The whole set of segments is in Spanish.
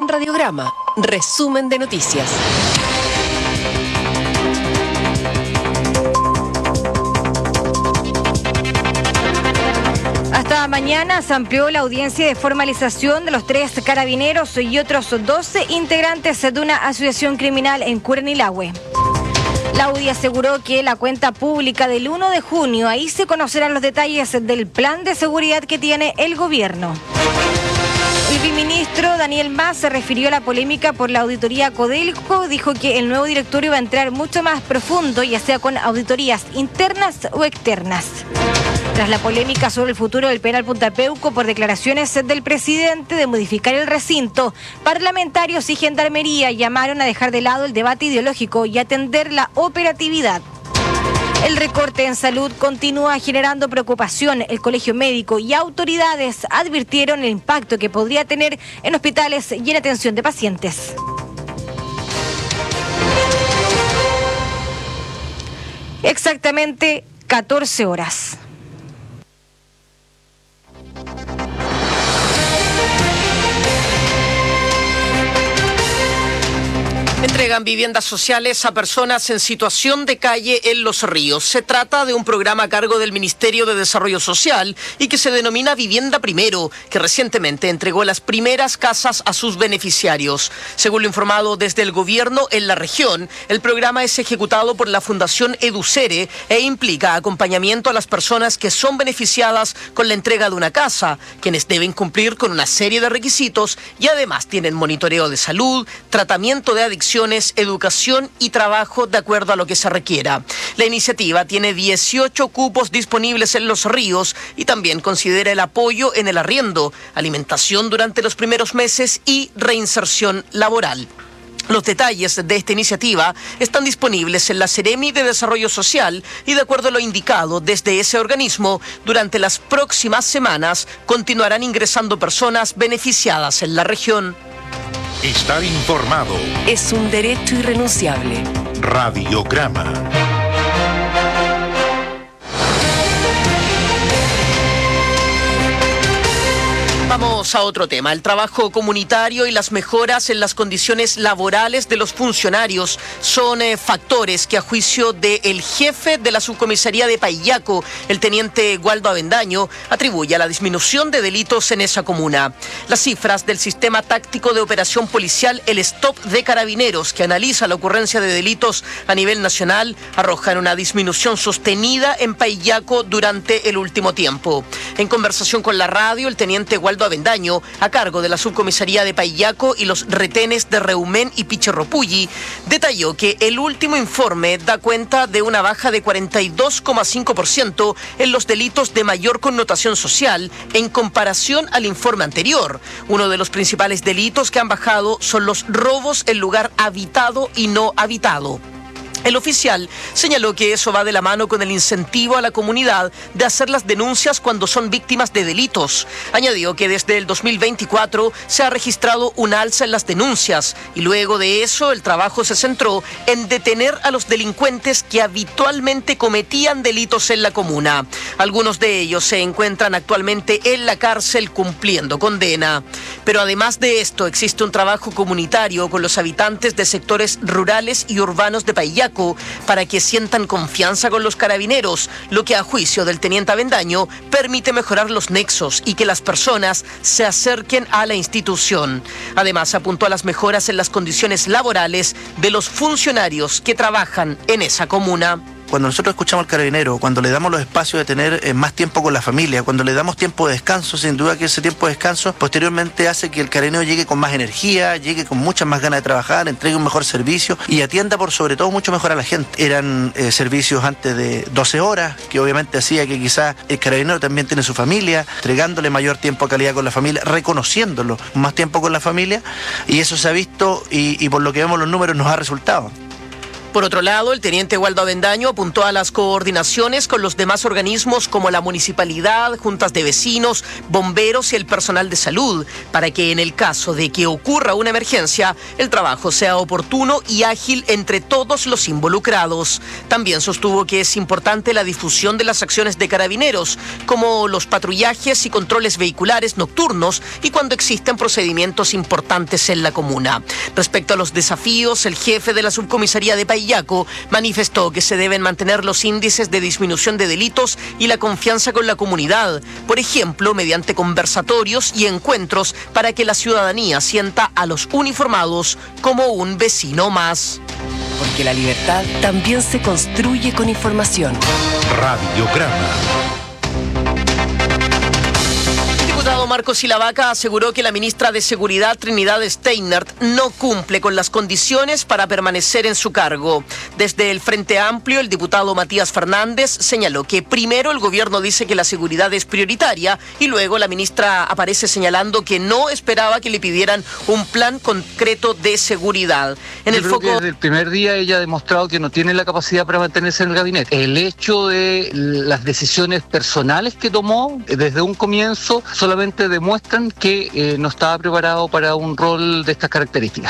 En Radiograma, resumen de noticias. Hasta mañana se amplió la audiencia de formalización de los 3 carabineros y otros 12 integrantes de una asociación criminal en Curanilahue. La UDI aseguró que la cuenta pública del 1 de junio, ahí se conocerán los detalles del plan de seguridad que tiene el gobierno. El viceministro Daniel Mas se refirió a la polémica por la auditoría Codelco. Dijo que el nuevo directorio va a entrar mucho más profundo, ya sea con auditorías internas o externas. Tras la polémica sobre el futuro del penal Punta Peuco por declaraciones del presidente de modificar el recinto, parlamentarios y gendarmería llamaron a dejar de lado el debate ideológico y atender la operatividad. El recorte en salud continúa generando preocupación. El Colegio Médico y autoridades advirtieron el impacto que podría tener en hospitales y en atención de pacientes. Exactamente 14 horas. Entregan viviendas sociales a personas en situación de calle en Los Ríos. Se trata de un programa a cargo del Ministerio de Desarrollo Social y que se denomina Vivienda Primero, que recientemente entregó las primeras casas a sus beneficiarios. Según lo informado desde el gobierno en la región, el programa es ejecutado por la Fundación Educere e implica acompañamiento a las personas que son beneficiadas con la entrega de una casa, quienes deben cumplir con una serie de requisitos y además tienen monitoreo de salud, tratamiento de adicción, educación y trabajo de acuerdo a lo que se requiera. La iniciativa tiene 18 cupos disponibles en Los Ríos y también considera el apoyo en el arriendo, alimentación durante los primeros meses y reinserción laboral. Los detalles de esta iniciativa están disponibles en la Seremi de Desarrollo Social y de acuerdo a lo indicado desde ese organismo, durante las próximas semanas continuarán ingresando personas beneficiadas en la región. Estar informado Es un derecho irrenunciable. Radiograma. Vamos a otro tema, el trabajo comunitario y las mejoras en las condiciones laborales de los funcionarios son factores que a juicio del jefe de la subcomisaría de Paillaco, el teniente Waldo Avendaño, atribuye a la disminución de delitos en esa comuna. Las cifras del sistema táctico de operación policial, el STOP de Carabineros, que analiza la ocurrencia de delitos a nivel nacional, arrojan una disminución sostenida en Paillaco durante el último tiempo. En conversación con la radio, el teniente Waldo Avendaño, a cargo de la subcomisaría de Paillaco y los retenes de Reumén y Pichirropulli, detalló que el último informe da cuenta de una baja de 42,5% en los delitos de mayor connotación social en comparación al informe anterior. Uno de los principales delitos que han bajado son los robos en lugar habitado y no habitado. El oficial señaló que eso va de la mano con el incentivo a la comunidad de hacer las denuncias cuando son víctimas de delitos. Añadió que desde el 2024 se ha registrado un alza en las denuncias y luego de eso el trabajo se centró en detener a los delincuentes que habitualmente cometían delitos en la comuna. Algunos de ellos se encuentran actualmente en la cárcel cumpliendo condena. Pero además de esto existe un trabajo comunitario con los habitantes de sectores rurales y urbanos de Paillaco para que sientan confianza con los carabineros, lo que a juicio del teniente Avendaño permite mejorar los nexos y que las personas se acerquen a la institución. Además, apuntó a las mejoras en las condiciones laborales de los funcionarios que trabajan en esa comuna. Cuando nosotros escuchamos al carabinero, cuando le damos los espacios de tener más tiempo con la familia, cuando le damos tiempo de descanso, sin duda que ese tiempo de descanso posteriormente hace que el carabinero llegue con más energía, llegue con muchas más ganas de trabajar, entregue un mejor servicio y atienda por sobre todo mucho mejor a la gente. Eran servicios antes de 12 horas, que obviamente hacía que quizás el carabinero también tiene su familia, entregándole mayor tiempo de calidad con la familia, reconociéndolo más tiempo con la familia, y eso se ha visto y por lo que vemos los números nos ha resultado. Por otro lado, el teniente Waldo Avendaño apuntó a las coordinaciones con los demás organismos como la municipalidad, juntas de vecinos, bomberos y el personal de salud, para que en el caso de que ocurra una emergencia, el trabajo sea oportuno y ágil entre todos los involucrados. También sostuvo que es importante la difusión de las acciones de Carabineros, como los patrullajes y controles vehiculares nocturnos y cuando existen procedimientos importantes en la comuna. Respecto a los desafíos, el jefe de la subcomisaría de Paillaco manifestó que se deben mantener los índices de disminución de delitos y la confianza con la comunidad, por ejemplo, mediante conversatorios y encuentros para que la ciudadanía sienta a los uniformados como un vecino más. Porque la libertad también se construye con información. Radiograma. El diputado Marcos Ilavaca aseguró que la ministra de Seguridad, Trinidad Steinert, no cumple con las condiciones para permanecer en su cargo. Desde el Frente Amplio, el diputado Matías Fernández señaló que primero el gobierno dice que la seguridad es prioritaria y luego la ministra aparece señalando que no esperaba que le pidieran un plan concreto de seguridad. Yo creo que desde el primer día ella ha demostrado que no tiene la capacidad para mantenerse en el gabinete. El hecho de las decisiones personales que tomó desde un comienzo solamente demuestran que no estaba preparado para un rol de estas características.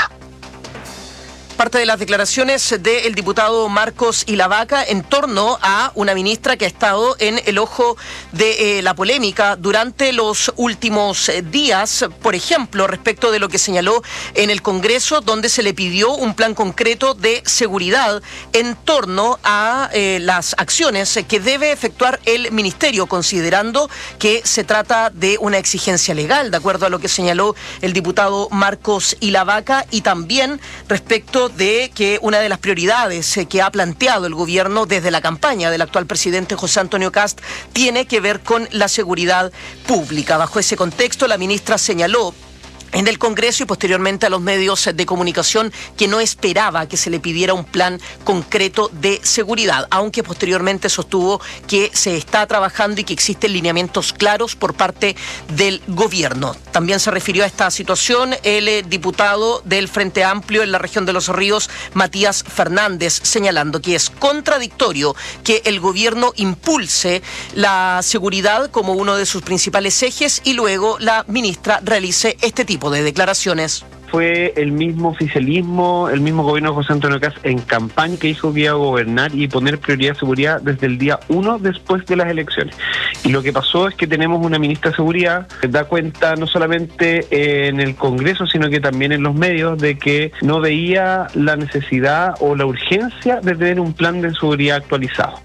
Parte de las declaraciones del diputado Marcos Ilavaca en torno a una ministra que ha estado en el ojo de la polémica durante los últimos días, por ejemplo, respecto de lo que señaló en el Congreso, donde se le pidió un plan concreto de seguridad en torno a las acciones que debe efectuar el ministerio, considerando que se trata de una exigencia legal, de acuerdo a lo que señaló el diputado Marcos Ilavaca, y también respecto de que una de las prioridades que ha planteado el gobierno desde la campaña del actual presidente José Antonio Kast tiene que ver con la seguridad pública. Bajo ese contexto, la ministra señaló en el Congreso y posteriormente a los medios de comunicación que no esperaba que se le pidiera un plan concreto de seguridad, aunque posteriormente sostuvo que se está trabajando y que existen lineamientos claros por parte del gobierno. También se refirió a esta situación el diputado del Frente Amplio en la región de Los Ríos, Matías Fernández, señalando que es contradictorio que el gobierno impulse la seguridad como uno de sus principales ejes y luego la ministra realice este tipo de declaraciones. Fue el mismo oficialismo, el mismo gobierno de José Antonio Kast en campaña que dijo que iba a gobernar y poner prioridad de seguridad desde el día 1 después de las elecciones. Y lo que pasó es que tenemos una ministra de Seguridad que da cuenta no solamente en el Congreso, sino que también en los medios de que no veía la necesidad o la urgencia de tener un plan de seguridad actualizado.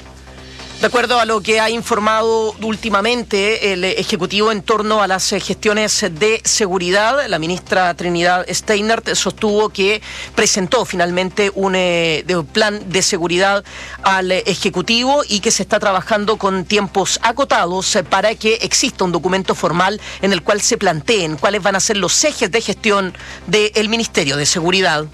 De acuerdo a lo que ha informado últimamente el Ejecutivo en torno a las gestiones de seguridad, la ministra Trinidad Steinert sostuvo que presentó finalmente un plan de seguridad al Ejecutivo y que se está trabajando con tiempos acotados para que exista un documento formal en el cual se planteen cuáles van a ser los ejes de gestión del Ministerio de Seguridad.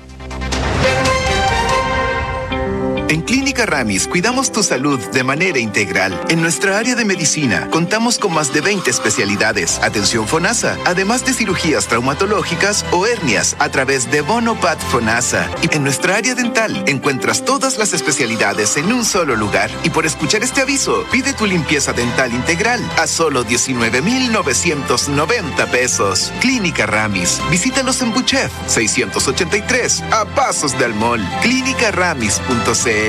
En Clínica Ramis cuidamos tu salud de manera integral. En nuestra área de medicina contamos con más de 20 especialidades, atención FONASA, además de cirugías traumatológicas o hernias a través de Bonopat FONASA. Y en nuestra área dental encuentras todas las especialidades en un solo lugar. Y por escuchar este aviso, pide tu limpieza dental integral a solo 19,990 pesos. Clínica Ramis. Visítalos en Buchef 683 a pasos del mall. Clínicaramis.cl.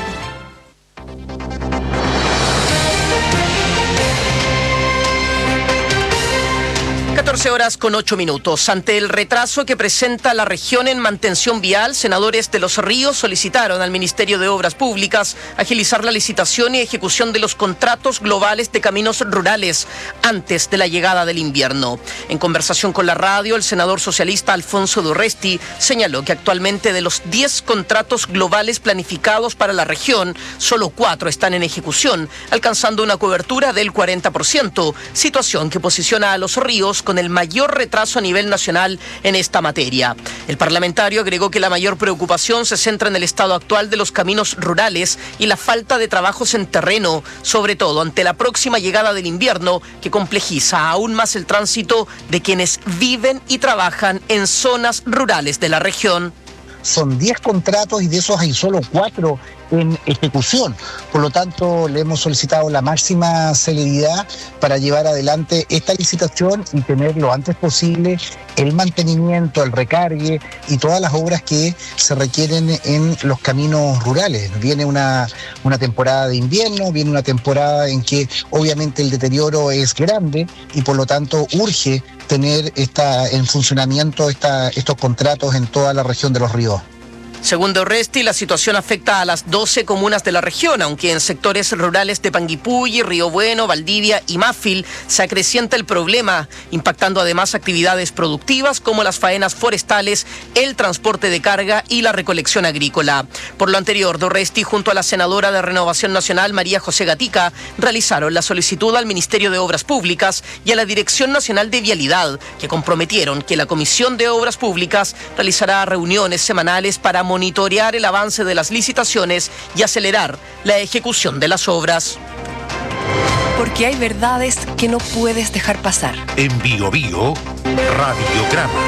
14:08. Ante el retraso que presenta la región en mantención vial, senadores de Los Ríos solicitaron al Ministerio de Obras Públicas agilizar la licitación y ejecución de los contratos globales de caminos rurales antes de la llegada del invierno. En conversación con la radio, el senador socialista Alfonso Durresti señaló que actualmente de los 10 contratos globales planificados para la región, solo 4 están en ejecución, alcanzando una cobertura del 40%, situación que posiciona a Los Ríos con el mayor retraso a nivel nacional en esta materia. El parlamentario agregó que la mayor preocupación se centra en el estado actual de los caminos rurales y la falta de trabajos en terreno, sobre todo ante la próxima llegada del invierno, que complejiza aún más el tránsito de quienes viven y trabajan en zonas rurales de la región. son 10 contratos y de esos hay solo 4 en ejecución. Por lo tanto, le hemos solicitado la máxima celeridad para llevar adelante esta licitación y tener lo antes posible el mantenimiento, el recargue y todas las obras que se requieren en los caminos rurales. Viene una temporada de invierno, viene una temporada en que obviamente el deterioro es grande y por lo tanto urge tener en funcionamiento estos contratos en toda la región de Los Ríos. Según Dorresti, la situación afecta a las 12 comunas de la región, aunque en sectores rurales de Panguipulli, Río Bueno, Valdivia y Mafil se acrecienta el problema, impactando además actividades productivas como las faenas forestales, el transporte de carga y la recolección agrícola. Por lo anterior, Dorresti junto a la senadora de Renovación Nacional, María José Gatica, realizaron la solicitud al Ministerio de Obras Públicas y a la Dirección Nacional de Vialidad, que comprometieron que la Comisión de Obras Públicas realizará reuniones semanales para monitorear el avance de las licitaciones y acelerar la ejecución de las obras. Porque hay verdades que no puedes dejar pasar. En Bio Bio, Radiograma.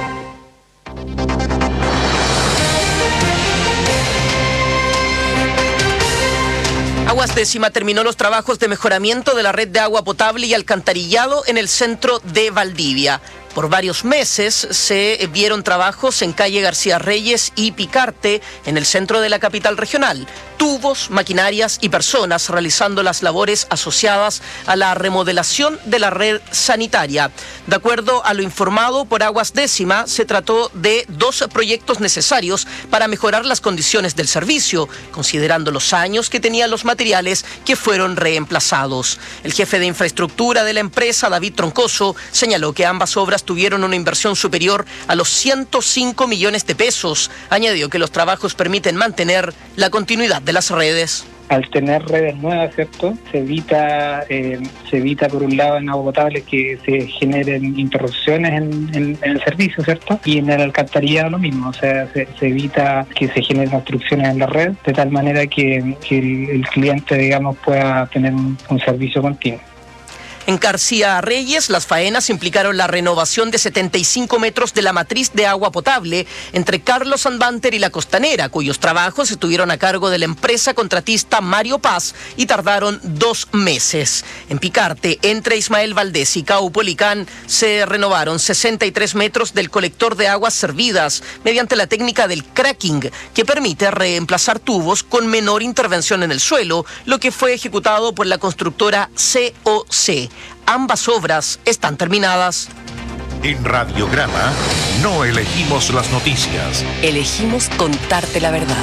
Aguas Décima terminó los trabajos de mejoramiento de la red de agua potable y alcantarillado en el centro de Valdivia. Por varios meses se vieron trabajos en calle García Reyes y Picarte, en el centro de la capital regional. Tubos, maquinarias y personas realizando las labores asociadas a la remodelación de la red sanitaria. De acuerdo a lo informado por Aguas Décima, se trató de 2 proyectos necesarios para mejorar las condiciones del servicio, considerando los años que tenían los materiales que fueron reemplazados. El jefe de infraestructura de la empresa, David Troncoso, señaló que ambas obras tuvieron una inversión superior a los 105 millones de pesos. Añadió que los trabajos permiten mantener la continuidad de las redes. Al tener redes nuevas, ¿cierto? Se evita por un lado en agua potable que se generen interrupciones en el servicio, ¿cierto? Y en el alcantarillado lo mismo, o sea, se evita que se generen obstrucciones en la red, de tal manera que el cliente, digamos, pueda tener un servicio continuo. En García Reyes, las faenas implicaron la renovación de 75 metros de la matriz de agua potable entre Carlos Sanbanter y La Costanera, cuyos trabajos estuvieron a cargo de la empresa contratista Mario Paz y tardaron 2 meses. En Picarte, entre Ismael Valdés y Caupolicán, se renovaron 63 metros del colector de aguas servidas mediante la técnica del cracking, que permite reemplazar tubos con menor intervención en el suelo, lo que fue ejecutado por la constructora COC. Ambas obras están terminadas. En Radiograma no elegimos las noticias. Elegimos contarte la verdad.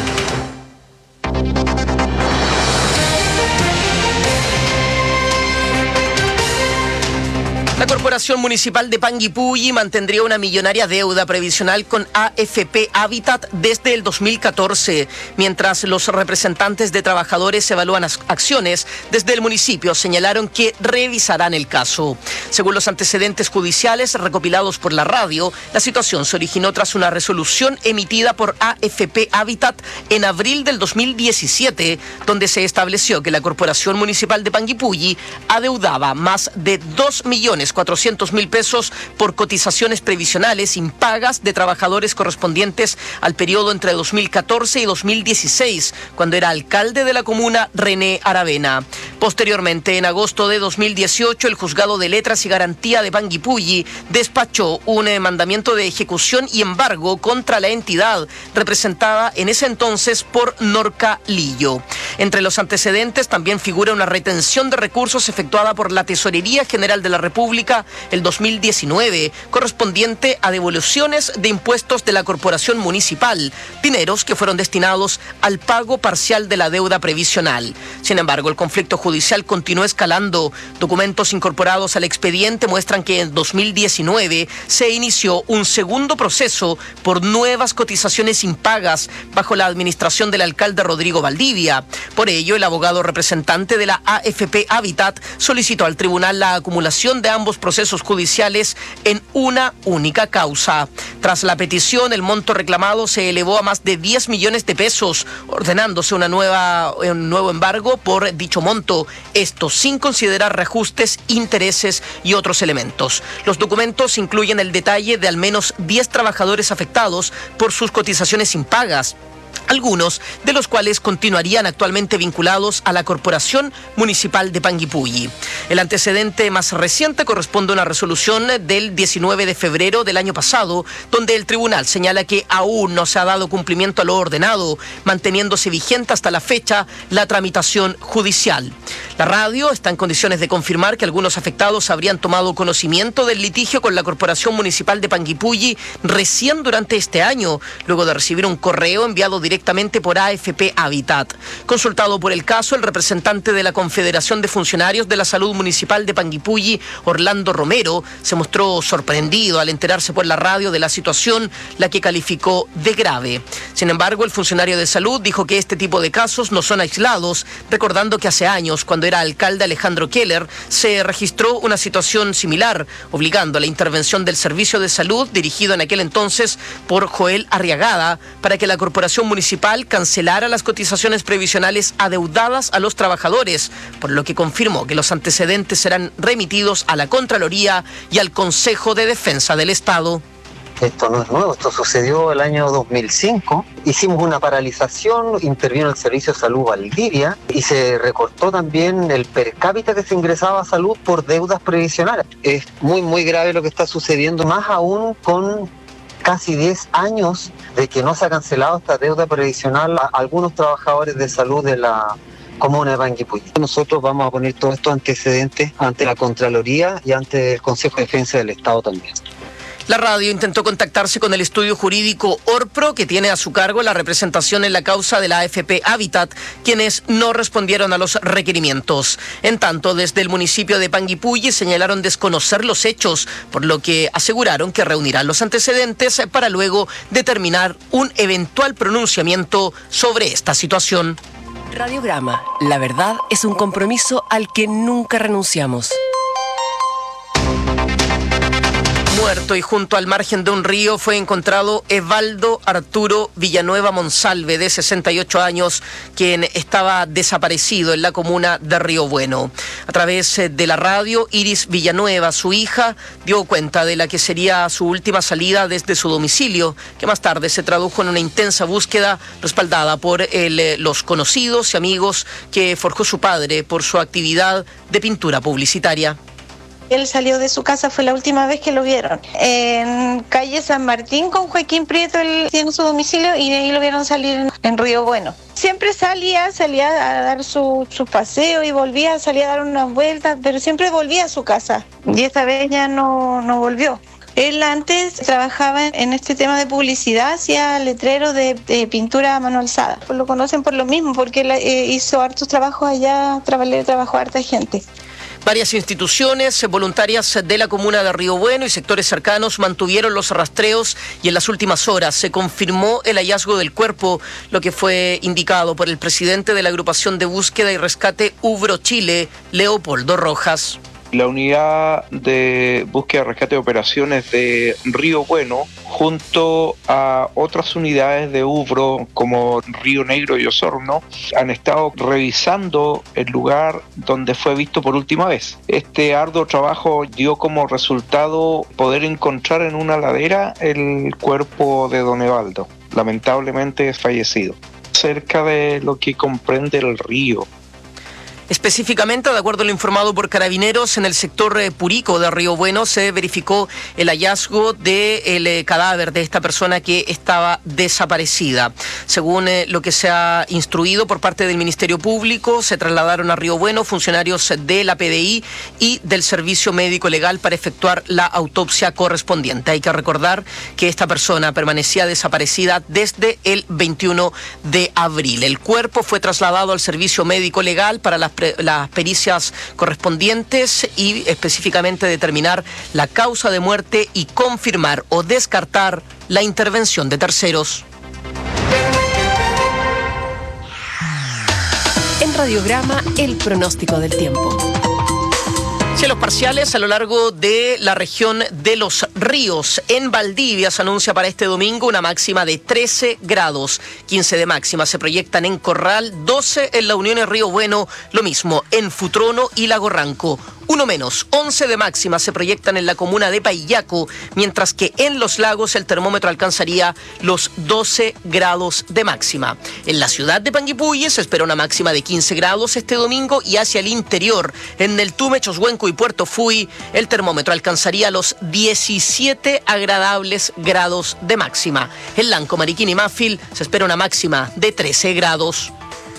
La Corporación Municipal de Panguipulli mantendría una millonaria deuda previsional con AFP Habitat desde el 2014, mientras los representantes de trabajadores evalúan acciones. Desde el municipio señalaron que revisarán el caso. Según los antecedentes judiciales recopilados por la radio, la situación se originó tras una resolución emitida por AFP Habitat en abril del 2017, donde se estableció que la Corporación Municipal de Panguipulli adeudaba más de 2.400.000 pesos por cotizaciones previsionales impagas de trabajadores correspondientes al periodo entre 2014 y 2016, cuando era alcalde de la comuna René Aravena. Posteriormente, en agosto de 2018, el Juzgado de Letras y Garantía de Panguipulli despachó un mandamiento de ejecución y embargo contra la entidad, representada en ese entonces por Norca Lillo. Entre los antecedentes también figura una retención de recursos efectuada por la Tesorería General de la República el 2019, correspondiente a devoluciones de impuestos de la Corporación Municipal, dineros que fueron destinados al pago parcial de la deuda previsional. Sin embargo, el conflicto judicial continuó escalando. Documentos incorporados al expediente muestran que en 2019 se inició un segundo proceso por nuevas cotizaciones impagas bajo la administración del alcalde Rodrigo Valdivia. Por ello, el abogado representante de la AFP Habitat solicitó al tribunal la acumulación de ambos ambos procesos judiciales en una única causa. Tras la petición, el monto reclamado se elevó a más de 10 millones de pesos, ordenándose un nuevo embargo por dicho monto, esto sin considerar reajustes, intereses y otros elementos. Los documentos incluyen el detalle de al menos 10 trabajadores afectados por sus cotizaciones impagas, algunos de los cuales continuarían actualmente vinculados a la Corporación Municipal de Panguipulli. El antecedente más reciente corresponde a una resolución del 19 de febrero del año pasado, donde el tribunal señala que aún no se ha dado cumplimiento a lo ordenado, manteniéndose vigente hasta la fecha la tramitación judicial. La radio está en condiciones de confirmar que algunos afectados habrían tomado conocimiento del litigio con la Corporación Municipal de Panguipulli recién durante este año, luego de recibir un correo enviado directamente por AFP Habitat. Consultado por el caso, el representante de la Confederación de Funcionarios de la Salud Municipal de Panguipulli, Orlando Romero, se mostró sorprendido al enterarse por la radio de la situación, la que calificó de grave. Sin embargo, el funcionario de salud dijo que este tipo de casos no son aislados, recordando que hace años, cuando era alcalde Alejandro Keller, se registró una situación similar, obligando a la intervención del Servicio de Salud, dirigido en aquel entonces por Joel Arriagada, para que la Corporación Municipal cancelara las cotizaciones previsionales adeudadas a los trabajadores, por lo que confirmó que los antecedentes serán remitidos a la Contraloría y al Consejo de Defensa del Estado. Esto no es nuevo, esto sucedió el año 2005. Hicimos una paralización, intervino el Servicio de Salud Valdivia y se recortó también el per cápita que se ingresaba a salud por deudas previsionales. Es muy grave lo que está sucediendo, más aún con casi 10 años de que no se ha cancelado esta deuda previsional a algunos trabajadores de salud de la comuna de Panguipulli. Nosotros vamos a poner todos estos antecedentes ante la Contraloría y ante el Consejo de Defensa del Estado también. La radio intentó contactarse con el estudio jurídico ORPRO, que tiene a su cargo la representación en la causa de la AFP Habitat, quienes no respondieron a los requerimientos. En tanto, desde el municipio de Panguipulli señalaron desconocer los hechos, por lo que aseguraron que reunirán los antecedentes para luego determinar un eventual pronunciamiento sobre esta situación. Radiograma, la verdad es un compromiso al que nunca renunciamos. Muerto y junto al margen de un río fue encontrado Evaldo Arturo Villanueva Monsalve, de 68 años, quien estaba desaparecido en la comuna de Río Bueno. A través de la radio, Iris Villanueva, su hija, dio cuenta de la que sería su última salida desde su domicilio, que más tarde se tradujo en una intensa búsqueda respaldada por los conocidos y amigos que forjó su padre por su actividad de pintura publicitaria. Él salió de su casa, fue la última vez que lo vieron. En calle San Martín con Joaquín Prieto, él tiene su domicilio y de ahí lo vieron salir en Río Bueno. Siempre salía a dar su paseo y salía a dar unas vueltas, pero siempre volvía a su casa. Y esta vez ya no volvió. Él antes trabajaba en este tema de publicidad, hacía letreros de pintura a mano alzada. Lo conocen por lo mismo, porque él hizo hartos trabajos allá, trabajó a harta gente. Varias instituciones voluntarias de la comuna de Río Bueno y sectores cercanos mantuvieron los rastreos y en las últimas horas se confirmó el hallazgo del cuerpo, lo que fue indicado por el presidente de la agrupación de búsqueda y rescate Uvro Chile, Leopoldo Rojas. La unidad de búsqueda, rescate y operaciones de Río Bueno, junto a otras unidades de Uvro como Río Negro y Osorno, han estado revisando el lugar donde fue visto por última vez. Este arduo trabajo dio como resultado poder encontrar en una ladera el cuerpo de don Evaldo, lamentablemente fallecido, cerca de lo que comprende el río. Específicamente, de acuerdo a lo informado por Carabineros, en el sector Purico de Río Bueno se verificó el hallazgo del cadáver de esta persona que estaba desaparecida. Según lo que se ha instruido por parte del Ministerio Público, se trasladaron a Río Bueno funcionarios de la PDI y del Servicio Médico Legal para efectuar la autopsia correspondiente. Hay que recordar que esta persona permanecía desaparecida desde el 21 de abril. El cuerpo fue trasladado al Servicio Médico Legal para las pericias correspondientes y específicamente determinar la causa de muerte y confirmar o descartar la intervención de terceros. En Radiograma, el pronóstico del tiempo. Cielos parciales a lo largo de la región de Los Ríos. En Valdivia se anuncia para este domingo una máxima de 13 grados. 15 de máxima se proyectan en Corral, 12 en La Unión y Río Bueno, lo mismo en Futrono y Lago Ranco. Uno menos, 11 de máxima se proyectan en la comuna de Paillaco, mientras que en Los Lagos el termómetro alcanzaría los 12 grados de máxima. En la ciudad de Panguipulli se espera una máxima de 15 grados este domingo y hacia el interior, en el Tume, Choshuenco y Puerto Fui, el termómetro alcanzaría los 17 agradables grados de máxima. En Lanco, Mariquina y Mafil se espera una máxima de 13 grados.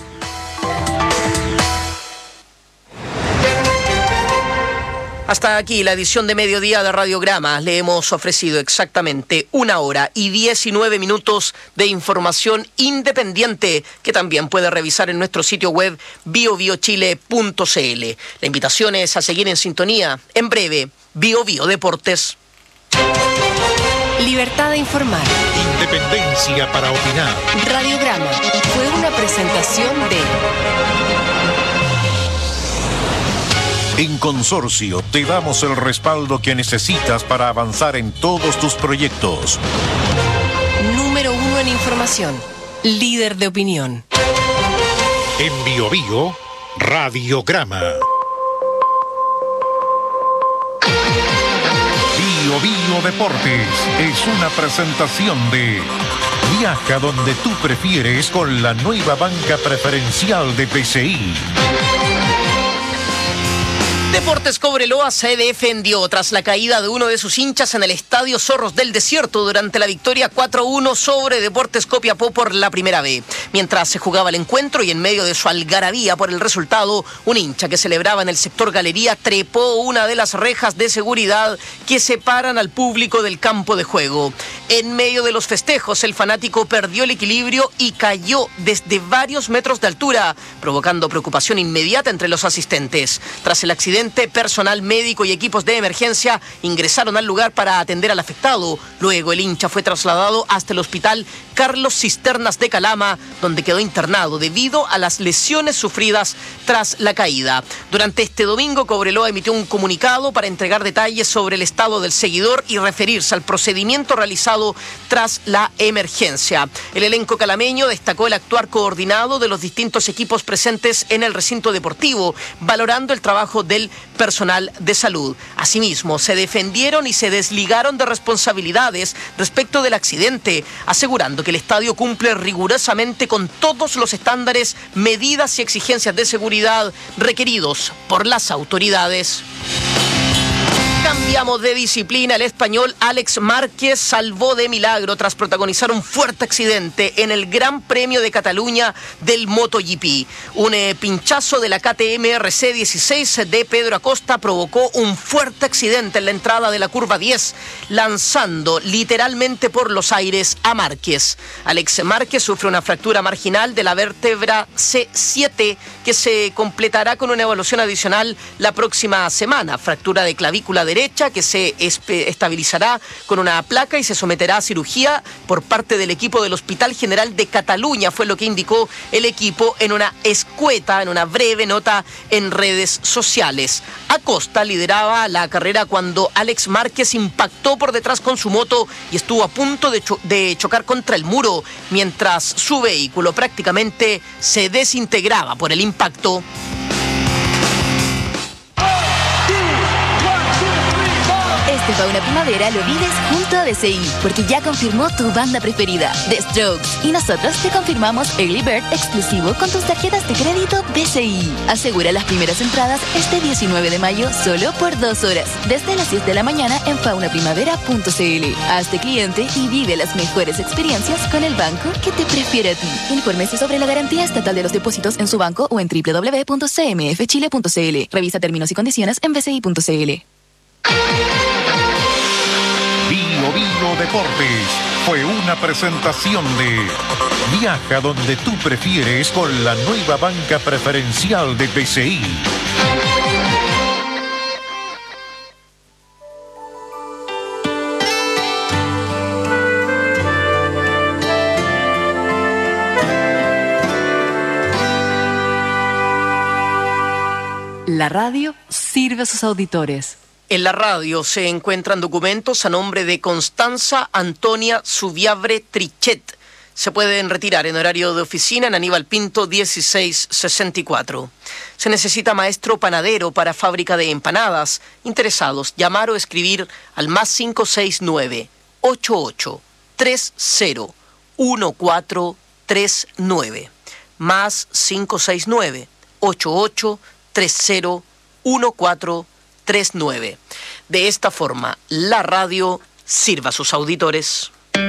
Hasta aquí la edición de mediodía de Radiograma. Le hemos ofrecido exactamente 1 hora y 19 minutos de información independiente que también puede revisar en nuestro sitio web biobiochile.cl. La invitación es a seguir en sintonía. En breve, Bio Deportes. Libertad de informar. Independencia para opinar. Radiograma fue una presentación de... En Consorcio te damos el respaldo que necesitas para avanzar en todos tus proyectos. Número 1 en información. Líder de opinión. En Bio Radiograma. Bio Deportes es una presentación de Viaja donde tú prefieres con la nueva banca preferencial de PCI. Deportes Cobreloa se defendió tras la caída de uno de sus hinchas en el Estadio Zorros del Desierto durante la victoria 4-1 sobre Deportes Copiapó por la primera vez. Mientras se jugaba el encuentro y en medio de su algarabía por el resultado, un hincha que celebraba en el sector galería trepó una de las rejas de seguridad que separan al público del campo de juego. En medio de los festejos, el fanático perdió el equilibrio y cayó desde varios metros de altura, provocando preocupación inmediata entre los asistentes. Tras el accidente, personal médico y equipos de emergencia ingresaron al lugar para atender al afectado. Luego el hincha fue trasladado hasta el hospital Carlos Cisternas de Calama, donde quedó internado debido a las lesiones sufridas tras la caída. Durante este domingo, Cobreloa emitió un comunicado para entregar detalles sobre el estado del seguidor y referirse al procedimiento realizado tras la emergencia. El elenco calameño destacó el actuar coordinado de los distintos equipos presentes en el recinto deportivo, valorando el trabajo del personal de salud. Asimismo, se defendieron y se desligaron de responsabilidades respecto del accidente, asegurando que el estadio cumple rigurosamente con todos los estándares, medidas y exigencias de seguridad requeridos por las autoridades. Cambiamos de disciplina. El español Alex Márquez salvó de milagro tras protagonizar un fuerte accidente en el Gran Premio de Cataluña del MotoGP. Un pinchazo de la KTM RC16 de Pedro Acosta provocó un fuerte accidente en la entrada de la curva 10, lanzando literalmente por los aires a Márquez. Alex Márquez sufre una fractura marginal de la vértebra C7 que se completará con una evaluación adicional la próxima semana. Fractura de clavícula derecha que se estabilizará con una placa y se someterá a cirugía por parte del equipo del Hospital General de Cataluña, fue lo que indicó el equipo en una breve nota en redes sociales. Acosta lideraba la carrera cuando Alex Márquez impactó por detrás con su moto y estuvo a punto de chocar contra el muro, mientras su vehículo prácticamente se desintegraba por el impacto. Este Fauna Primavera lo vives junto a BCI, porque ya confirmó tu banda preferida, The Strokes. Y nosotros te confirmamos Early Bird exclusivo con tus tarjetas de crédito BCI. Asegura las primeras entradas este 19 de mayo solo por 2 horas, desde las 10 de la mañana en faunaprimavera.cl. Hazte cliente y vive las mejores experiencias con el banco que te prefiere a ti. Infórmese sobre la garantía estatal de los depósitos en su banco o en www.cmfchile.cl. Revisa términos y condiciones en bci.cl. Bio Deportes fue una presentación de Viaja donde tú prefieres con la nueva banca preferencial de PCI. La radio sirve a sus auditores. En la radio se encuentran documentos a nombre de Constanza Antonia Subiabre Trichet. Se pueden retirar en horario de oficina en Aníbal Pinto 1664. Se necesita maestro panadero para fábrica de empanadas. Interesados, llamar o escribir al +569 88 30 1439. +569 88 30 1439. De esta forma, la radio sirva a sus auditores.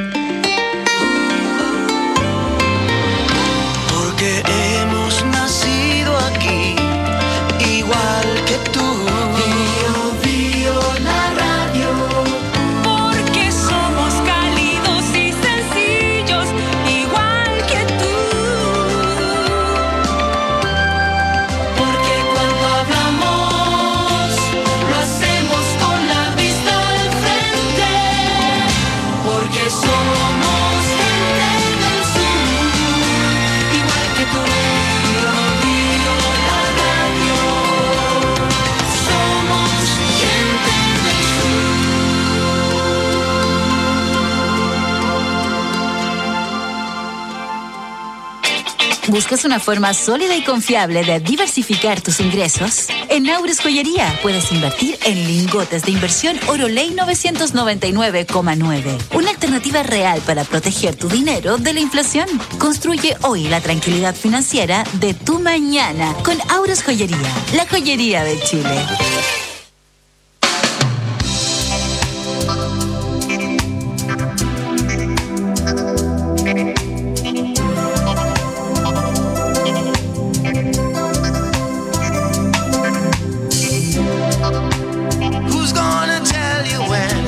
Porque hemos nacido aquí, igual que tú. Bio, la radio. Porque somos cálidos y sencillos, igual que tú. Porque cuando hablamos, lo hacemos con la vista al frente. Porque somos gente del sur, igual que tú. Bio, la radio. Somos gente del ¿Buscas una forma sólida y confiable de diversificar tus ingresos? En Aures Joyería puedes invertir en lingotes de inversión Oroley 999,9. Una alternativa real para proteger tu dinero de la inflación. Construye hoy la tranquilidad financiera de tu mañana con Aures Joyería, la joyería de Chile. Who's gonna tell you when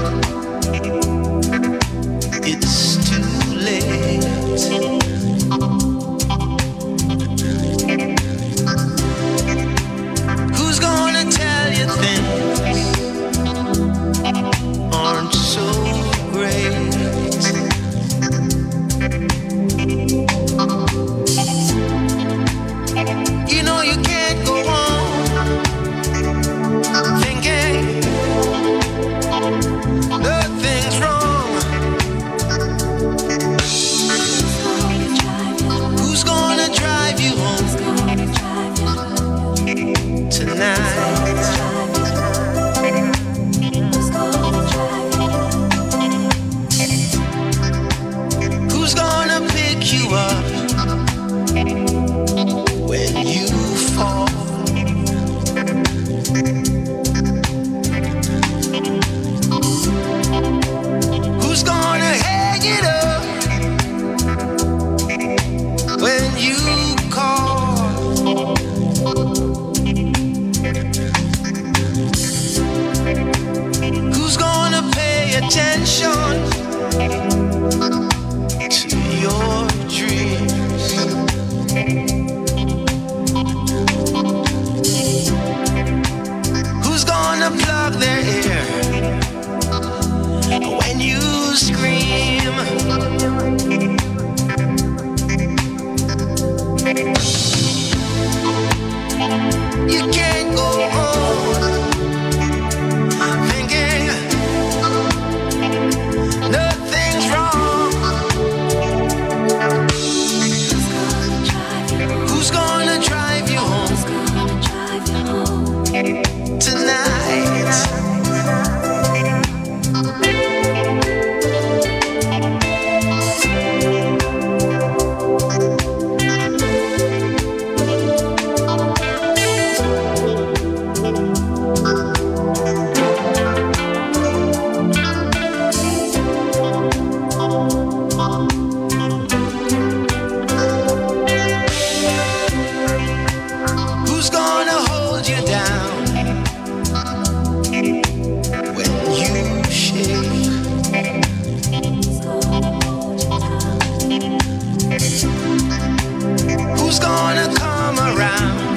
it's too late? Who's gonna tell you things aren't so great? You know you can't go on thinking nothing's wrong. Who's gonna drive you home tonight? Who's gonna pick you up when you fall? Who's gonna hang it up when you call? Who's gonna pay attention to your dreams? Who's gonna plug their ear when you scream? You can't go on thinking nothing's wrong. Who's gonna drive you home tonight? Who's gonna hold you down when you shake? Who's gonna come around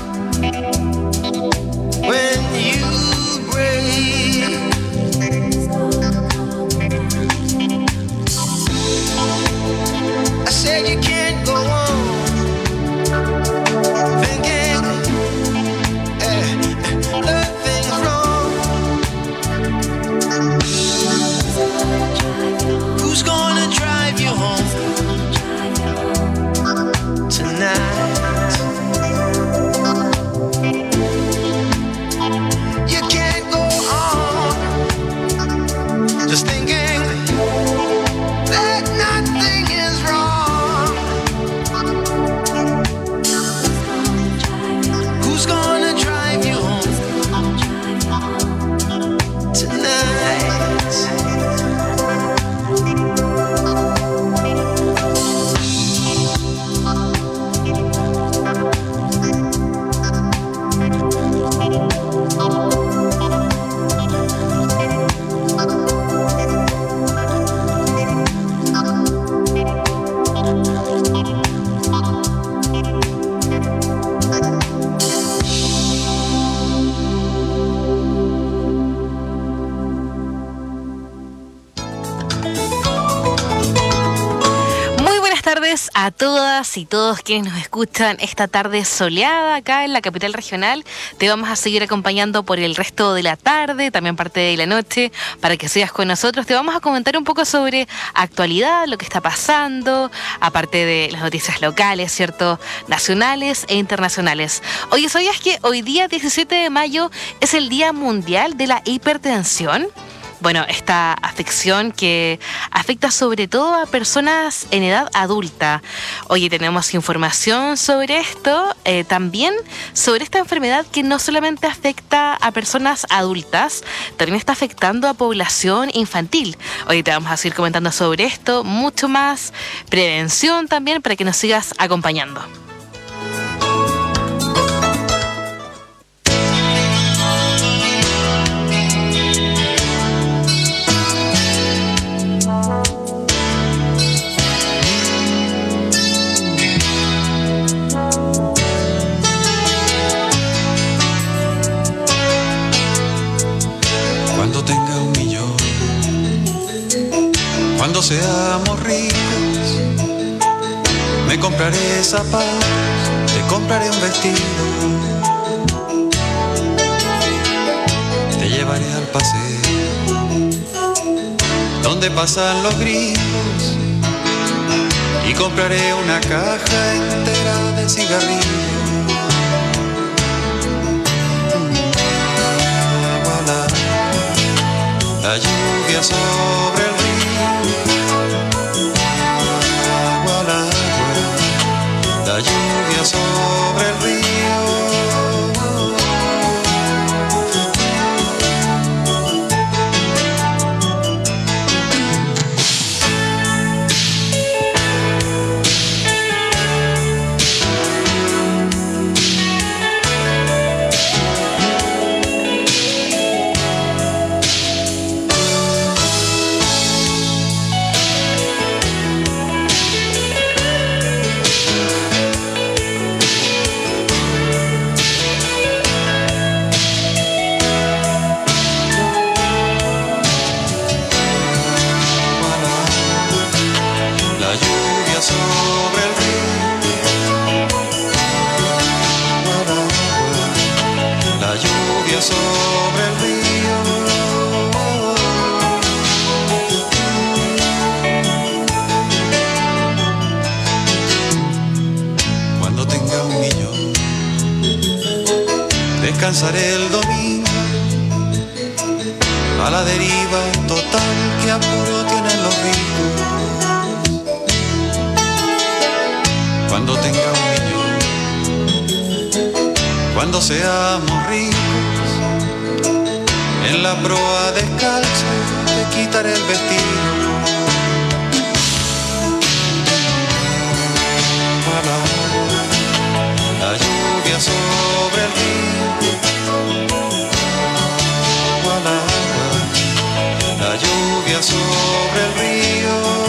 when you break? I said you can't go on thinking tardes a todas y todos quienes nos escuchan esta tarde soleada acá en la capital regional. Te vamos a seguir acompañando por el resto de la tarde, también parte de la noche, para que sigas con nosotros. Te vamos a comentar un poco sobre actualidad, lo que está pasando, aparte de las noticias locales, ¿cierto? Nacionales e internacionales. Oye, ¿sabías que hoy día 17 de mayo es el Día Mundial de la Hipertensión? Bueno, esta afección que afecta sobre todo a personas en edad adulta. Oye, tenemos información sobre esto, también sobre esta enfermedad que no solamente afecta a personas adultas, también está afectando a población infantil. Oye, te vamos a seguir comentando sobre esto, mucho más, prevención también, para que nos sigas acompañando. Cuando tenga 1.000.000, cuando seamos ricos, me compraré zapatos, te compraré un vestido, te llevaré al paseo donde pasan los gringos y compraré una caja entera de cigarrillos. La lluvia sobre el río, agua al agua, la lluvia sobre el río. Sobre el río, cuando tenga 1.000.000, descansaré el domingo a la deriva total que apuro tienen los ricos. Cuando tenga 1.000.000, cuando seamos ricos, en la proa descalzo te quitaré el vestido. La lluvia sobre el río, la lluvia sobre el río.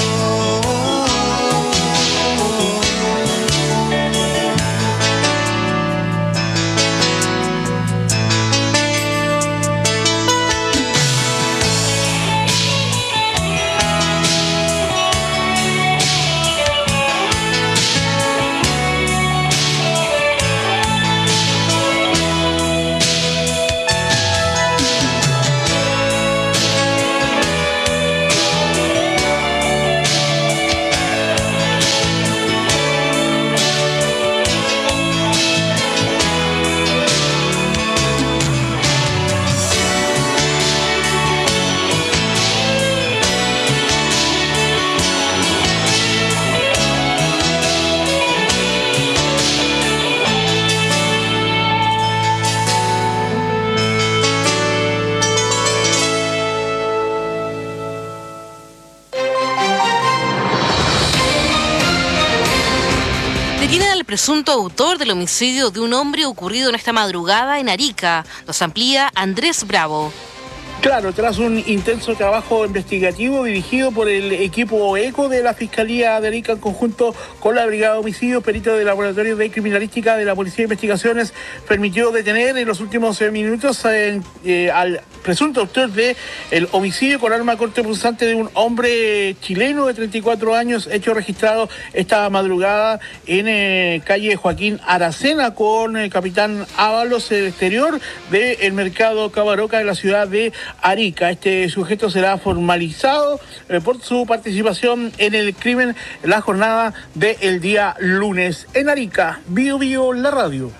Presunto autor del homicidio de un hombre ocurrido en esta madrugada en Arica. Nos amplía Andrés Bravo. Claro, tras un intenso trabajo investigativo dirigido por el equipo ECO de la Fiscalía de Arica en conjunto con la Brigada de Homicidios, perito del Laboratorio de Criminalística de la Policía de Investigaciones permitió detener en los últimos minutos al presunto autor de el homicidio con arma cortopunzante de un hombre chileno de 34 años, hecho registrado esta madrugada en calle Joaquín Aracena con Capitán Ábalos, el exterior del mercado Cabaroca de la ciudad de Arica. Este sujeto será formalizado por su participación en el crimen la jornada del día lunes. En Arica, Bio Bio, la radio.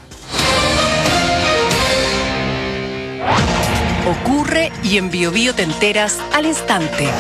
Ocurre y en Bio Bio te enteras al instante.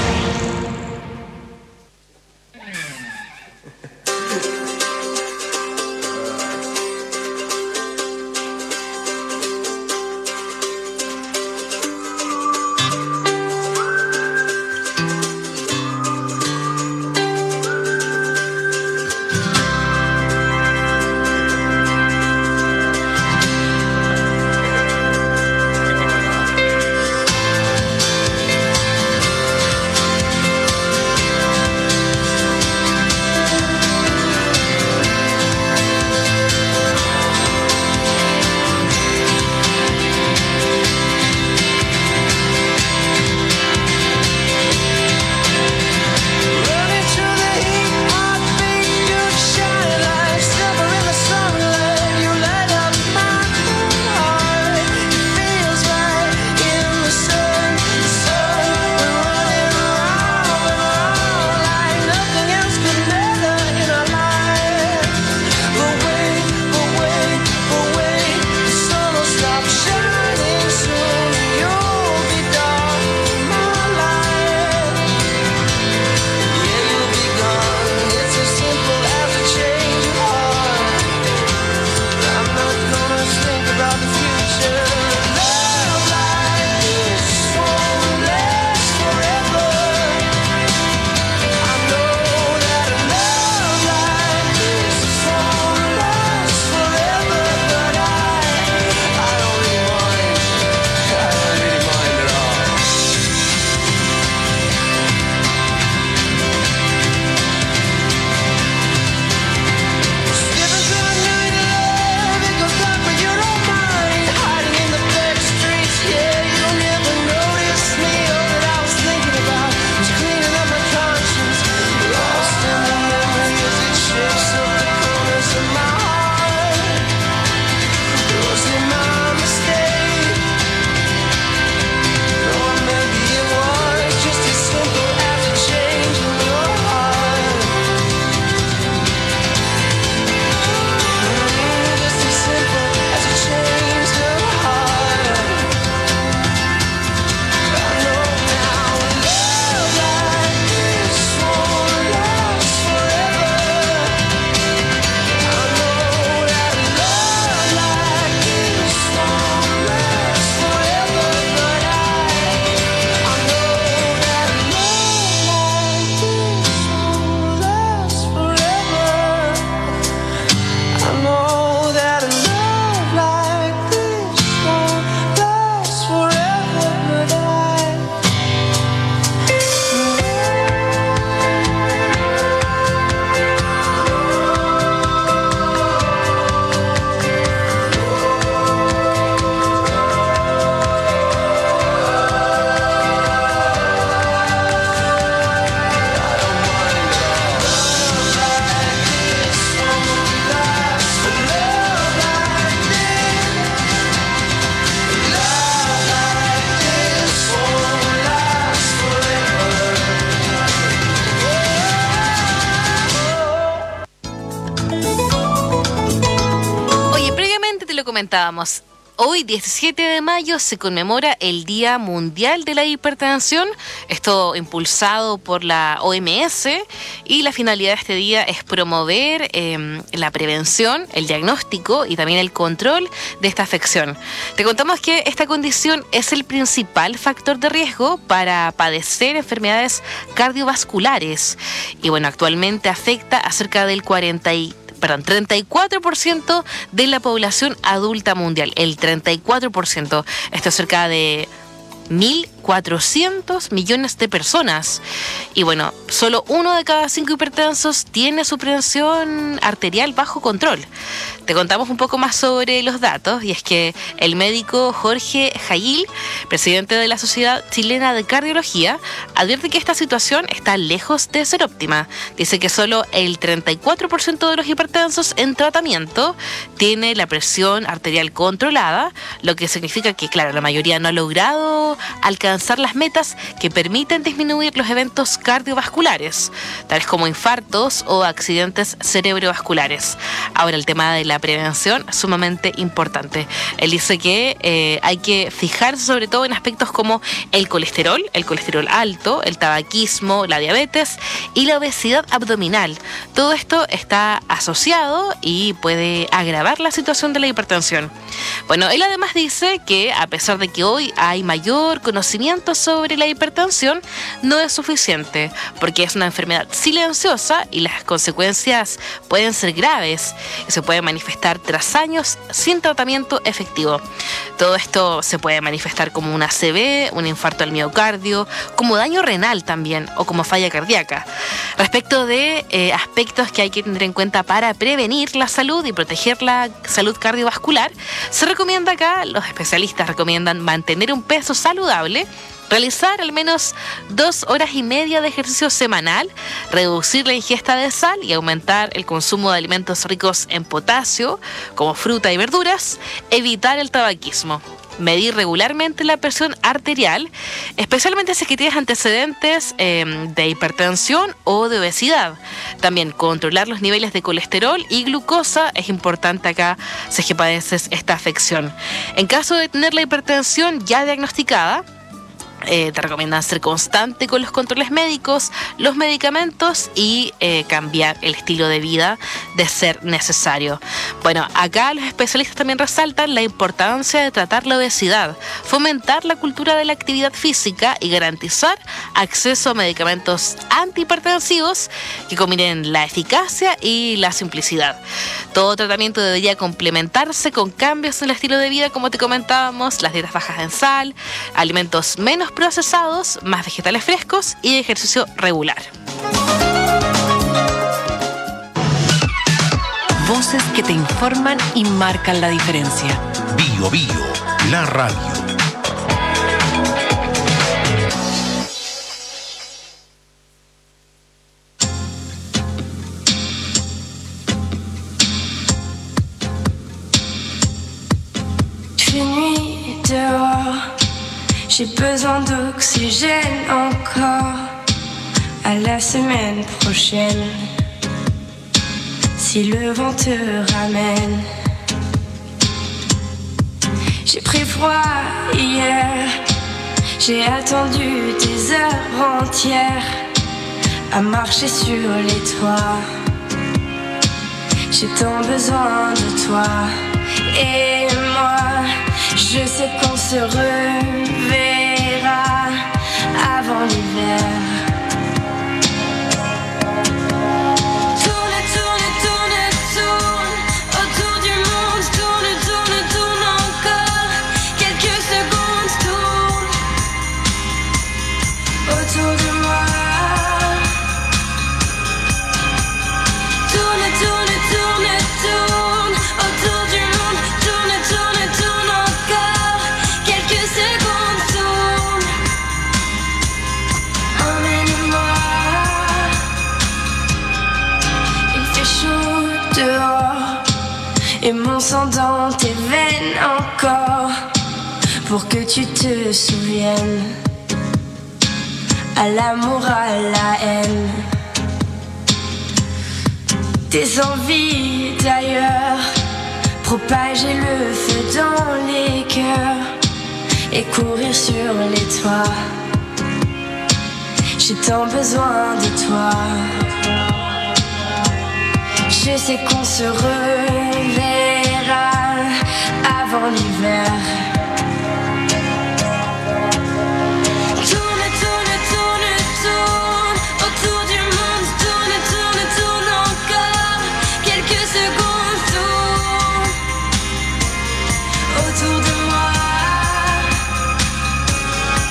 Comentábamos, hoy 17 de mayo se conmemora el Día Mundial de la Hipertensión, esto impulsado por la OMS, y la finalidad de este día es promover la prevención, el diagnóstico y también el control de esta afección. Te contamos que esta condición es el principal factor de riesgo para padecer enfermedades cardiovasculares y bueno, actualmente afecta a cerca del 34% de la población adulta mundial, el 34%. Esto es cerca de 1.400 millones de personas. Y bueno, solo 1 de cada 5 hipertensos tiene su presión arterial bajo control. Te contamos un poco más sobre los datos, y es que el médico Jorge Jayil, presidente de la Sociedad Chilena de Cardiología, advierte que esta situación está lejos de ser óptima. Dice que solo el 34% de los hipertensos en tratamiento tiene la presión arterial controlada, lo que significa que, claro, la mayoría no ha logrado alcanzar las metas que permiten disminuir los eventos cardiovasculares, tales como infartos o accidentes cerebrovasculares. Ahora, el tema de la prevención es sumamente importante. Él dice que hay que fijarse sobre todo en aspectos como el colesterol alto, el tabaquismo, la diabetes y la obesidad abdominal. Todo esto está asociado y puede agravar la situación de la hipertensión. Bueno, él además dice que a pesar de que hoy hay mayor conocimiento sobre la hipertensión, no es suficiente, porque es una enfermedad silenciosa y las consecuencias pueden ser graves y se pueden manifestar tras años sin tratamiento efectivo. Todo esto se puede manifestar como una ACV, un infarto al miocardio, como daño renal también o como falla cardíaca. Respecto de aspectos que hay que tener en cuenta para prevenir la salud y proteger la salud cardiovascular, se recomienda acá, los especialistas recomiendan mantener un peso saludable, realizar al menos 2 horas y media de ejercicio semanal, reducir la ingesta de sal y aumentar el consumo de alimentos ricos en potasio, como fruta y verduras, evitar el tabaquismo. Medir regularmente la presión arterial, especialmente si es que tienes antecedentes de hipertensión o de obesidad. También controlar los niveles de colesterol y glucosa es importante acá si es que padeces esta afección. En caso de tener la hipertensión ya diagnosticada, te recomiendan ser constante con los controles médicos, los medicamentos y cambiar el estilo de vida de ser necesario. Bueno, acá los especialistas también resaltan la importancia de tratar la obesidad, fomentar la cultura de la actividad física y garantizar acceso a medicamentos antihipertensivos que combinen la eficacia y la simplicidad. Todo tratamiento debería complementarse con cambios en el estilo de vida, como te comentábamos, las dietas bajas en sal, alimentos menos procesados, más vegetales frescos y ejercicio regular. Voces que te informan y marcan la diferencia. Bio Bio, la radio. J'ai besoin d'oxygène encore. À la semaine prochaine, si le vent te ramène. J'ai pris froid hier, j'ai attendu des heures entières à marcher sur les toits. J'ai tant besoin de toi. Et moi, je sais qu'on se reverra avant l'hiver. Tourne, tourne, tourne, tourne autour du monde. Tourne, tourne, tourne encore. Quelques secondes, tourne autour de moi. Tourne, tourne, tourne, tourne autour du monde. Tourne, tourne, tourne encore. Quelques secondes, tourne. Emmène-moi. Il fait chaud dehors et mon sang dans tes veines encore. Pour que tu te souviennes, à l'amour, à la haine, tes envies d'ailleurs, propager le feu dans les cœurs et courir sur les toits. J'ai tant besoin de toi. Je sais qu'on se reverra avant l'hiver. Tourne, tourne, tourne, tourne autour du monde. Tourne, tourne, tourne encore. Quelques secondes, tourne autour de moi.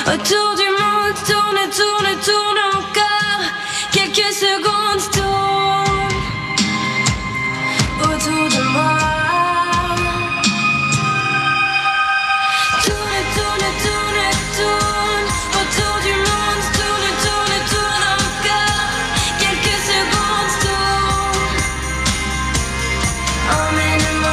Autour du monde, tourne, tourne, tourne encore. Quelques secondes tournent autour de moi. Tourne, tourne, tourne, tourne autour du monde, tourne, tourne, tourne encore. Quelques secondes tournent. Emmène-moi.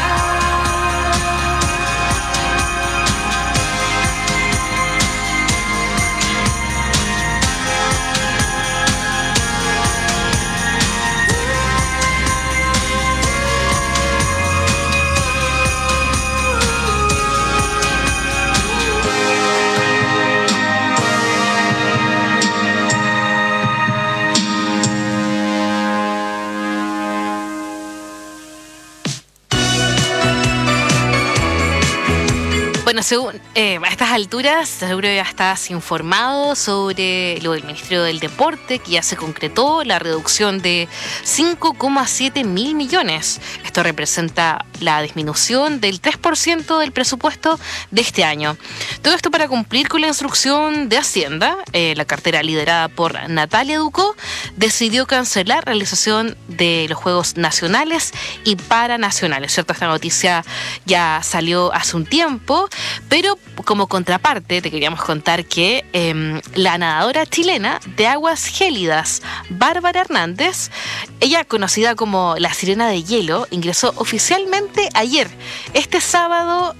Bueno, según a estas alturas, seguro ya estás informado sobre lo del Ministerio del Deporte, que ya se concretó la reducción de 5,7 mil millones. Esto representa la disminución del 3% del presupuesto de este año. Todo esto para cumplir con la instrucción de Hacienda. La cartera liderada por Natalia Ducó decidió cancelar la realización de los Juegos Nacionales y Paranacionales, ¿cierto? Esta noticia ya salió hace un tiempo. Pero como contraparte te queríamos contar que la nadadora chilena de aguas gélidas, Bárbara Hernández, ella conocida como la Sirena de Hielo, ingresó oficialmente ayer, este sábado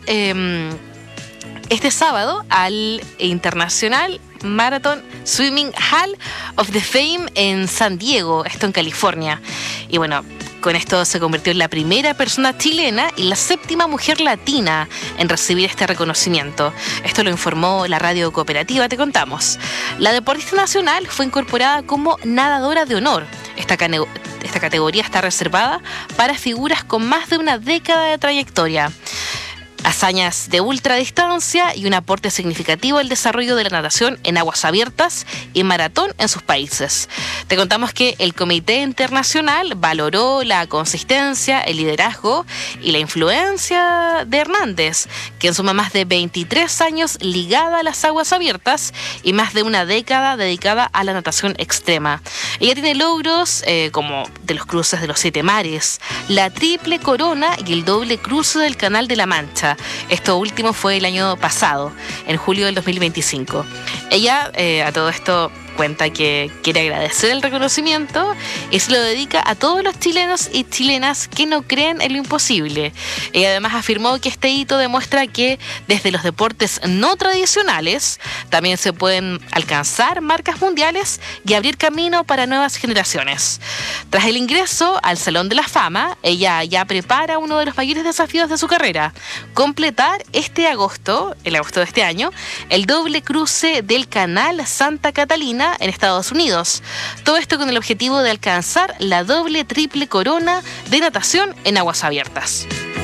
al International Marathon Swimming Hall of the Fame en San Diego, esto en California. Y bueno, con esto se convirtió en la primera persona chilena y la séptima mujer latina en recibir este reconocimiento. Esto lo informó la radio cooperativa, te contamos. La deportista nacional fue incorporada como nadadora de honor. Esta categoría está reservada para figuras con más de una década de trayectoria, hazañas de ultradistancia y un aporte significativo al desarrollo de la natación en aguas abiertas y maratón en sus países. Te contamos que el Comité Internacional valoró la consistencia, el liderazgo y la influencia de Hernández, quien suma más de 23 años ligada a las aguas abiertas y más de una década dedicada a la natación extrema. Ella tiene logros como de los cruces de los 7 mares, la triple corona y el doble cruce del Canal de la Mancha. Esto último fue el año pasado, en julio del 2025. Ella, a todo esto, cuenta que quiere agradecer el reconocimiento y se lo dedica a todos los chilenos y chilenas que no creen en lo imposible. Ella además afirmó que este hito demuestra que desde los deportes no tradicionales también se pueden alcanzar marcas mundiales y abrir camino para nuevas generaciones. Tras el ingreso al Salón de la Fama, ella ya prepara uno de los mayores desafíos de su carrera: completar el agosto de este año, el doble cruce del Canal Santa Catalina en Estados Unidos. Todo esto con el objetivo de alcanzar la doble triple corona de natación en aguas abiertas.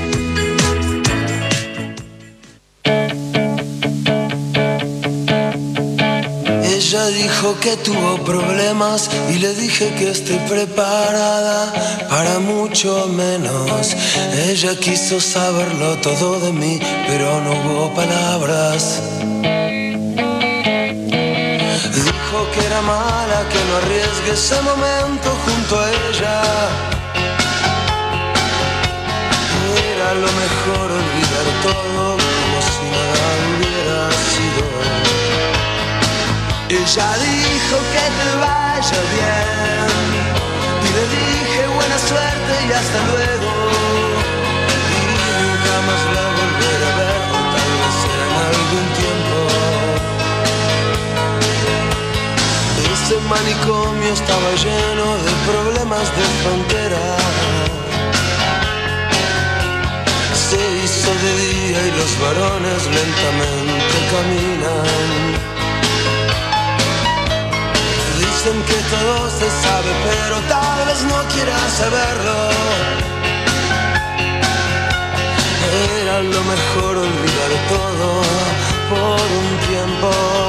Ella dijo que tuvo problemas y le dije que estoy preparada para mucho menos. Ella quiso saberlo todo de mí, pero no hubo palabras. Dijo que era mala, que no arriesgue ese momento junto a ella. Era lo mejor olvidar todo como si nada hubiera sido. Ella dijo que te vaya bien y le dije buena suerte y hasta luego. Y nunca más la volveré a ver, o tal vez en algún tiempo. Ese manicomio estaba lleno de problemas de frontera. Se hizo de día y los varones lentamente caminan. Dicen que todo se sabe, pero tal vez no quieras saberlo. Era lo mejor olvidar todo por un tiempo.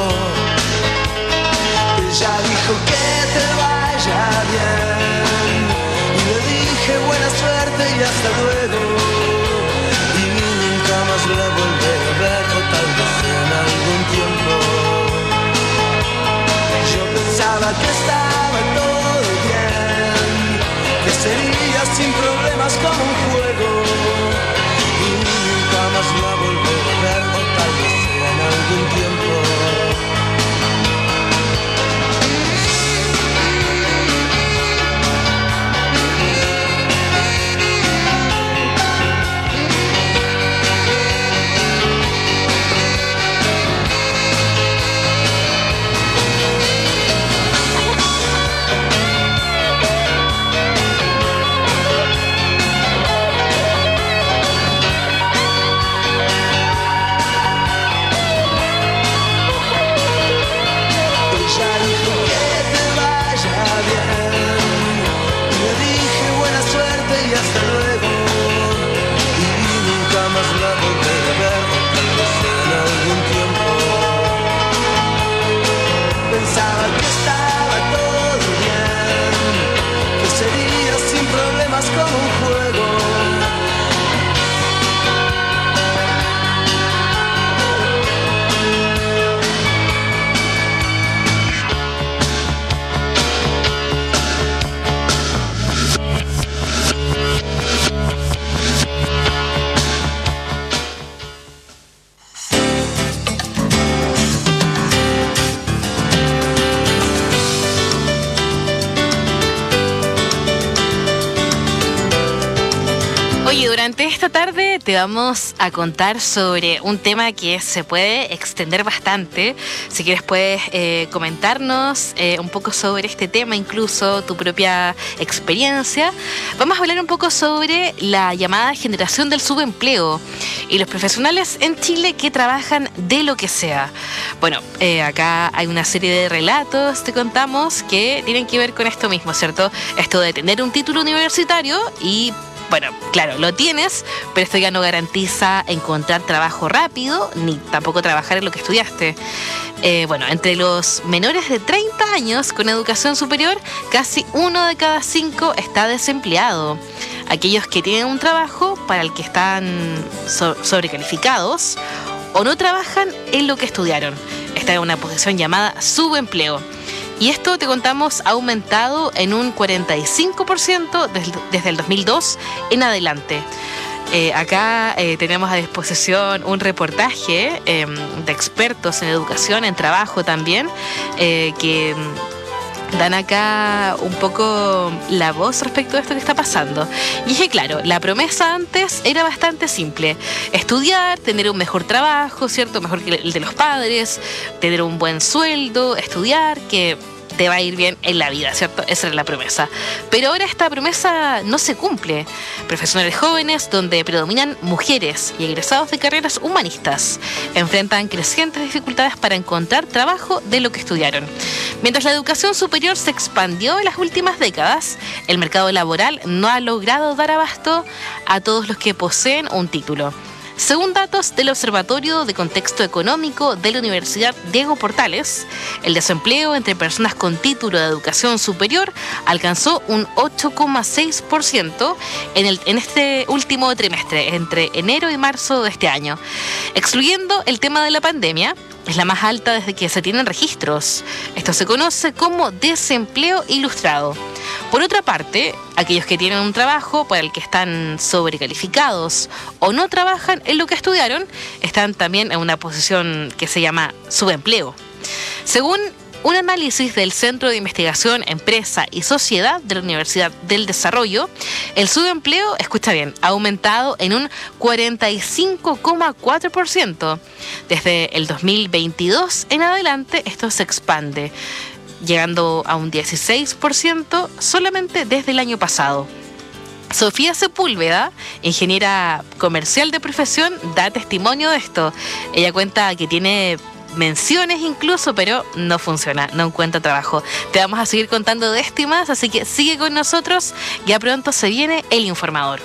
Ella dijo que te vaya bien y le dije buena suerte y hasta luego. Y nunca más la volveré a ver, o tal vez en algún tiempo. Pensaba que estaba todo bien, que sería sin problemas como un juego, y nunca más la volveré a ver, o tal vez sea en algún tiempo. Pensaba que estaba todo bien, que sería sin problemas como un juego. Oye, durante esta tarde te vamos a contar sobre un tema que se puede extender bastante. Si quieres puedes comentarnos un poco sobre este tema, incluso tu propia experiencia. Vamos a hablar un poco sobre la llamada generación del subempleo y los profesionales en Chile que trabajan de lo que sea. Bueno, acá hay una serie de relatos, te contamos, que tienen que ver con esto mismo, ¿cierto? Esto de tener un título universitario y... bueno, claro, lo tienes, pero esto ya no garantiza encontrar trabajo rápido, ni tampoco trabajar en lo que estudiaste. Bueno, entre los menores de 30 años con educación superior, casi 1 de cada 5 está desempleado. Aquellos que tienen un trabajo para el que están sobrecalificados o no trabajan en lo que estudiaron. Está en una posición llamada subempleo. Y esto, te contamos, ha aumentado en un 45% desde el 2002 en adelante. Acá tenemos a disposición un reportaje de expertos en educación, en trabajo también, que dan acá un poco la voz respecto a esto que está pasando. Y es que, claro, la promesa antes era bastante simple: estudiar, tener un mejor trabajo, ¿cierto? Mejor que el de los padres, tener un buen sueldo, estudiar, que te va a ir bien en la vida, ¿cierto? Esa era la promesa. Pero ahora esta promesa no se cumple. Profesionales jóvenes, donde predominan mujeres y egresados de carreras humanistas, enfrentan crecientes dificultades para encontrar trabajo de lo que estudiaron. Mientras la educación superior se expandió en las últimas décadas, el mercado laboral no ha logrado dar abasto a todos los que poseen un título. Según datos del Observatorio de Contexto Económico de la Universidad Diego Portales, el desempleo entre personas con título de educación superior alcanzó un 8,6% en este último trimestre, entre enero y marzo de este año. Excluyendo el tema de la pandemia, es la más alta desde que se tienen registros. Esto se conoce como desempleo ilustrado. Por otra parte, aquellos que tienen un trabajo para el que están sobrecalificados o no trabajan en lo que estudiaron, están también en una posición que se llama subempleo. Según un análisis del Centro de Investigación, Empresa y Sociedad de la Universidad del Desarrollo, el subempleo, escucha bien, ha aumentado en un 45,4%. Desde el 2022 en adelante, esto se expande, llegando a un 16% solamente desde el año pasado. Sofía Sepúlveda, ingeniera comercial de profesión, da testimonio de esto. Ella cuenta que tiene menciones incluso, pero no funciona, no encuentra trabajo. Te vamos a seguir contando de esto y más, así que sigue con nosotros. Ya pronto se viene El Informador.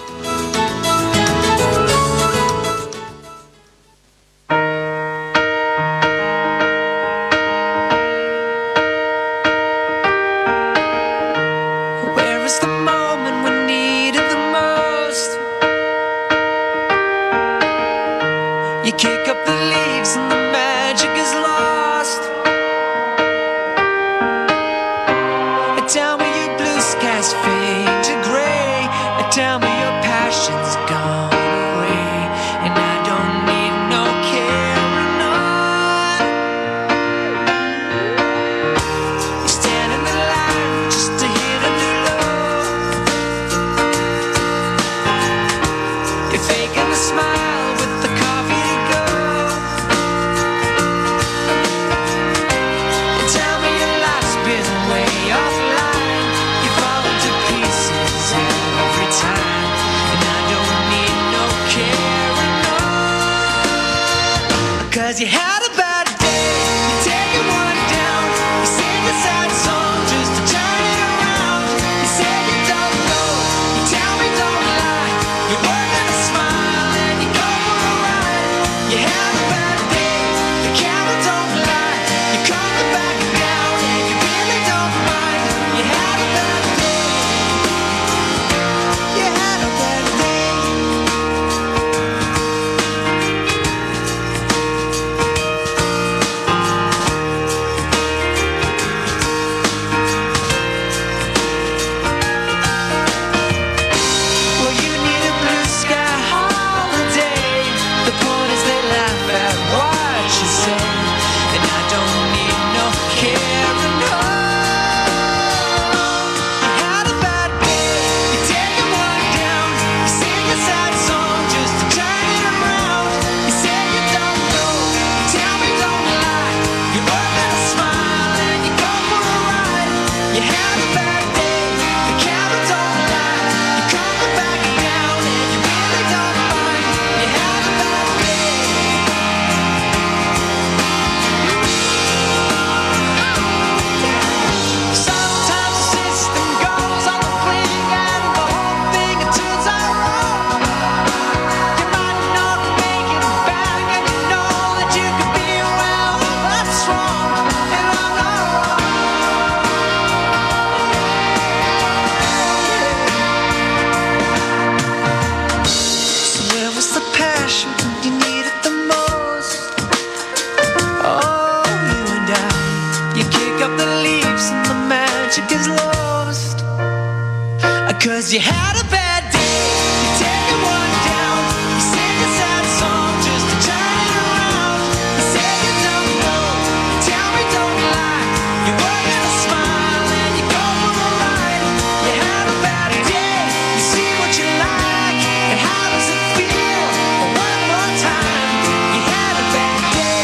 'Cause you had a bad day, you take one down, you sing a sad song just to turn it around. You say you don't know, tell me don't lie. You work at a smile and you go for a ride. You had a bad day, you see what you like, and how does it feel? One more time, you had a bad day.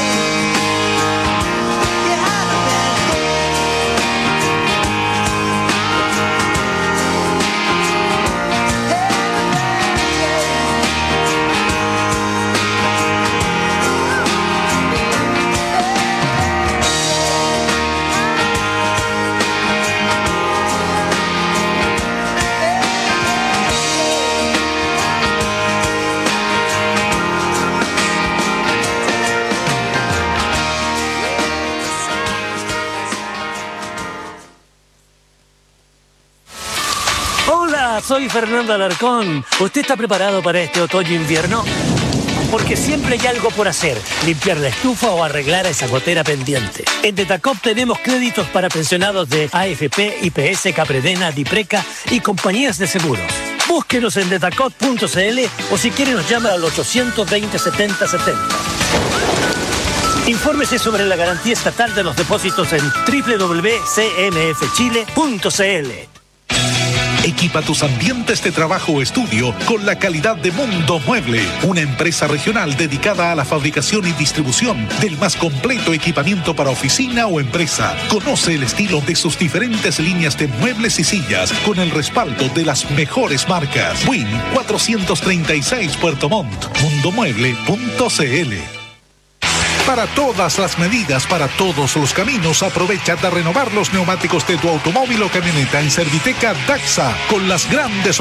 You had a bad day. Hola, soy Fernando Alarcón. ¿Usted está preparado para este otoño-invierno? Porque siempre hay algo por hacer, limpiar la estufa o arreglar esa gotera pendiente. En Detacop tenemos créditos para pensionados de AFP, IPS, Capredena, Dipreca y compañías de seguros. Búsquenos en detacop.cl o si quiere nos llama al 820 70 70. Infórmese sobre la garantía estatal de los depósitos en www.cmfchile.cl. Equipa tus ambientes de trabajo o estudio con la calidad de Mundo Mueble, una empresa regional dedicada a la fabricación y distribución del más completo equipamiento para oficina o empresa. Conoce el estilo de sus diferentes líneas de muebles y sillas con el respaldo de las mejores marcas. Win 436 Puerto Montt, mundomueble.cl. Para todas las medidas, para todos los caminos, aprovecha de renovar los neumáticos de tu automóvil o camioneta en Serviteca Daxa con las grandes